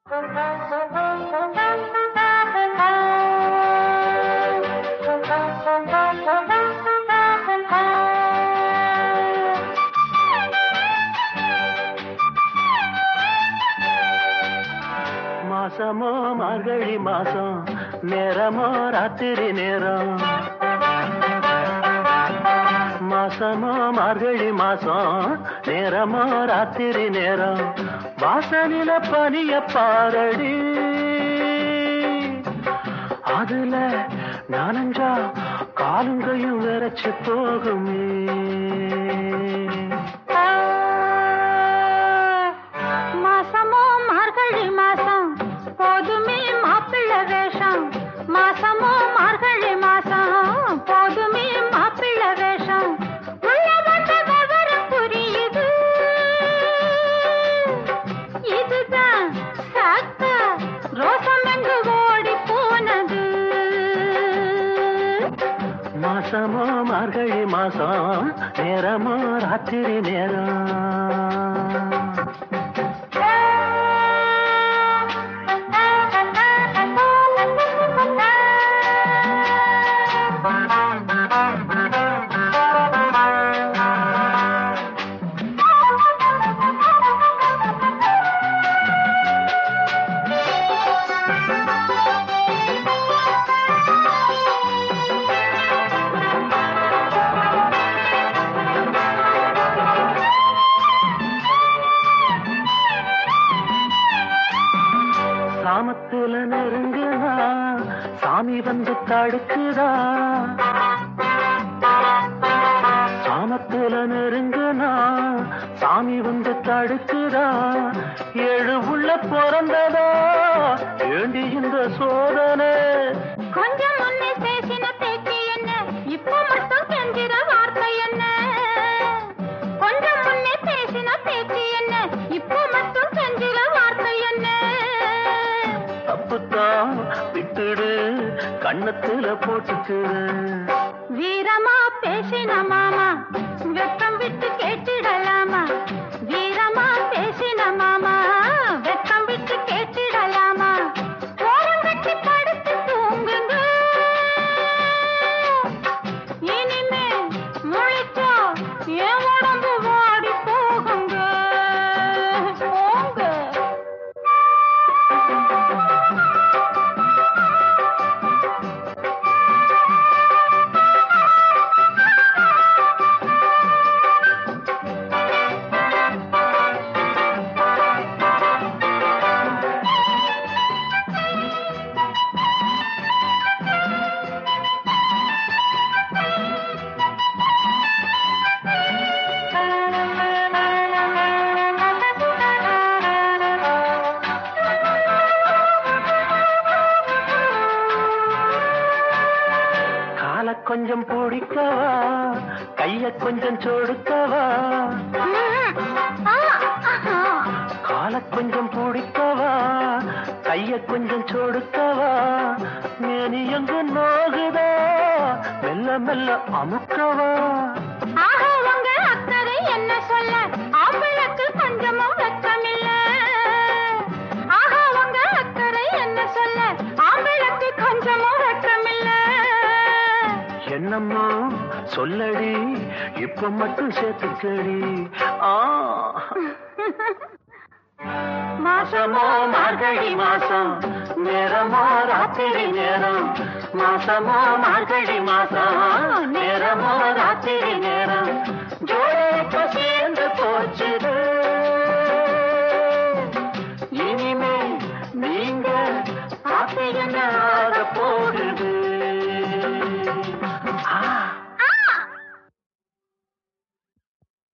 மாசமோ மார்கழி மாசம், நேரமோ ராத்திரி நேரம். மாசமோ மார்கழி மாசம், நேரமோ ராத்திரி நேரம். வாசலில பனிய பாரடி, அதுல நானஞ்சா காலுங்கையும் விரைச்சு போகுமே. மாசமோ மார்கழி மாசம், போதுமே மாப்பிள்ளை வேஷம். மாசமோ மார்கழி மாசம், போதுமே மாப்பிள்ளை வேஷம். உள்ள வந்த விவரம் புரியுது, இதுதான் சாக்கா ரோசம் என்று ஓடி போனது. மாசமோ மார்கழி மாசம், நேரமோ ராத்திரி நேரம். சாமத்துல நெருங்குதா, சாமி வந்து தடுக்குதா. சாமத்துல நெருங்குனா, சாமி வந்து தடுக்குதா. ஏழு உள்ள பிறந்ததா, ஏண்டி இந்த சோதனை. கொஞ்சம் முன்னே பேசின பேச்சு என்ன, இப்ப மட்டும் கெஞ்சிற வார்த்தை என்ன. கொஞ்சம் முன்னே பேசின பேச்சு என்ன, இப்ப மட்டும் கெஞ்சிற வார்த்தை என்ன. தப்புத்தான் விட்டுடு, கண்ணத்துல போட்டுக்குடு. வீரமா பேசின மாமா, வெட்கம் விட்டு கேட்டிடலாமா. வீரமா பேசின மாமா, வெட்கம் விட்டு கேட்டிடலாமா. ஓரம் கட்டி படுத்து தூங்குங்க, இனிமே முழிச்சா என் உடம்பு வாடி போகுங்க. போங்க. கொஞ்சம் பிடிக்கவா, கைய கொஞ்சம் சொடுக்கவா. கால கொஞ்சம் பிடிக்கவா, கைய கொஞ்சம் சொடுக்கவா. மேனி எங்கு நோகுதா, மெல்ல மெல்ல அமுக்கவா. உங்க அக்கறை என்ன சொல்ல, ஆப்பிளுக்கு கொஞ்சமும் வெட்கமில்ல. உங்க அக்கறை என்ன சொல்ல, ஆப்பிளுக்கு கொஞ்சமும் வெட்கமில்ல. என்னம்மா சொல்லடி, இப்ப மட்டும் சேர்த்துக்கடி. மாசமோ மார்கழி மாசம், நேரமோ ராத்திரி நேரம். மாசமோ மார்கழி மாசம், நேரமோ ராத்திரி நேரம். ஜோடி சேர்ந்து போச்சு